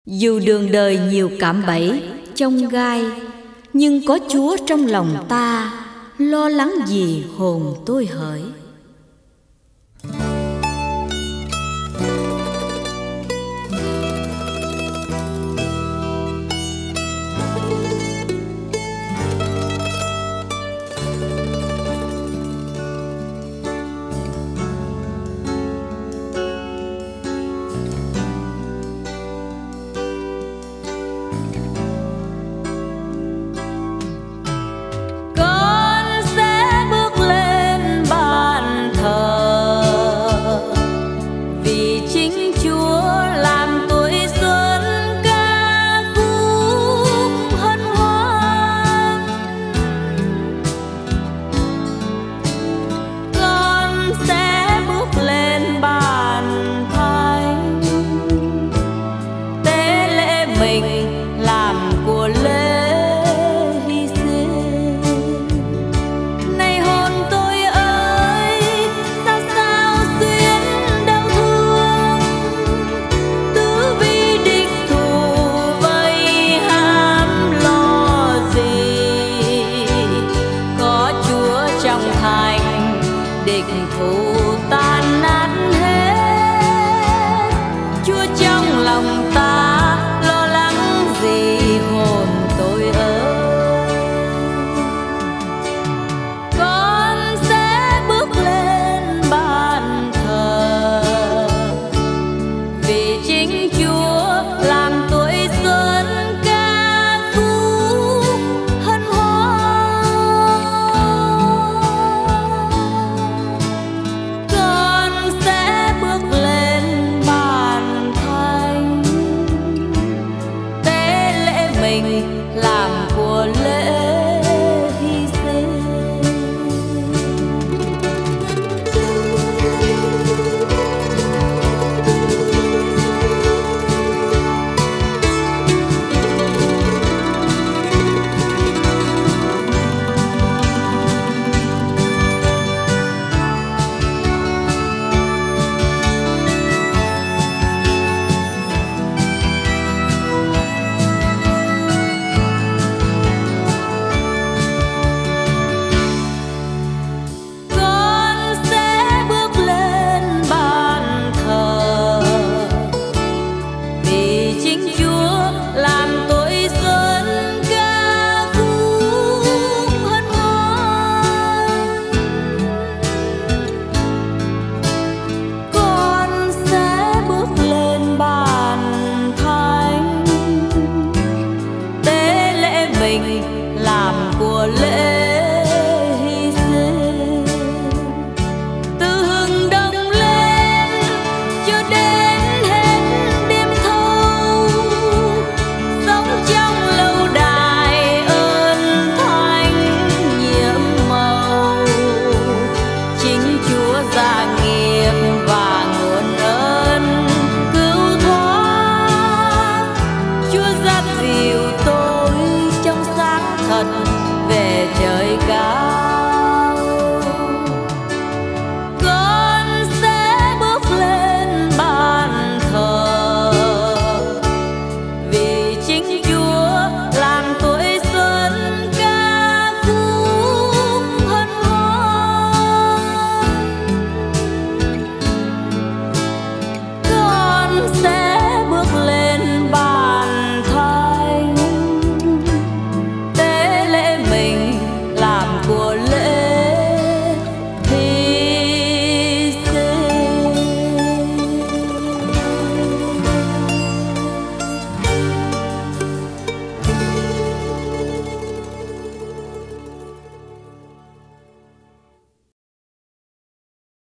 Dù đường đời nhiều cạm bẫy, chông gai, nhưng có Chúa trong lòng ta, lo lắng gì hồn tôi hỡi. Địch thù tan nát hết, Chúa trong lòng ta, lo lắng gì hồn tôi ơi. Con sẽ bước lên bàn thờ, vì chính Chúa làm tuổi xuân ca khúc hân hoan. Con sẽ bước lên bàn thánh, tế lễ mình làm của lễ hy sinh. Làm của lễ hy sinh, từ hừng đông lên cho đến hết đêm thâu, sống trong lâu đài ơn thánh nhiệm màu. Chính Chúa gia nghiệp và nguồn ơn cứu thoát, Chúa dắt dìu